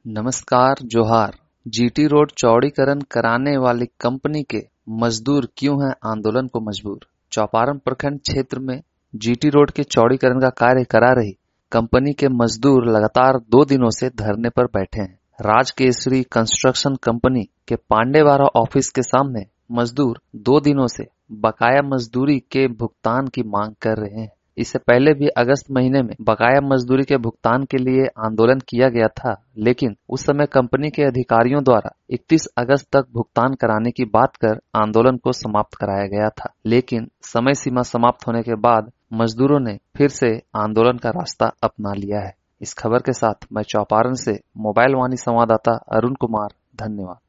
नमस्कार जोहार। GT road चौड़ीकरण कराने वाली कंपनी के मजदूर क्यों हैं आंदोलन को मजबूर। चौपारण प्रखंड क्षेत्र में जीटी रोड के चौड़ीकरण का कार्य करा रही कंपनी के मजदूर लगातार 2 दिनों से धरने पर बैठे हैं। राजकेशरी कंस्ट्रक्शन कंपनी के पांडेवाड़ा ऑफिस के सामने मजदूर 2 दिनों से बकाया मजदूरी के भुगतान की मांग कर रहे हैं। इससे पहले भी अगस्त महीने में बकाया मजदूरी के भुगतान के लिए आंदोलन किया गया था, लेकिन उस समय कंपनी के अधिकारियों द्वारा 31 अगस्त तक भुगतान कराने की बात कर आंदोलन को समाप्त कराया गया था। लेकिन समय सीमा समाप्त होने के बाद मजदूरों ने फिर से आंदोलन का रास्ता अपना लिया है। इस खबर के साथ मैं चौपारण से मोबाइल वाणी संवाददाता अरुण कुमार। धन्यवाद।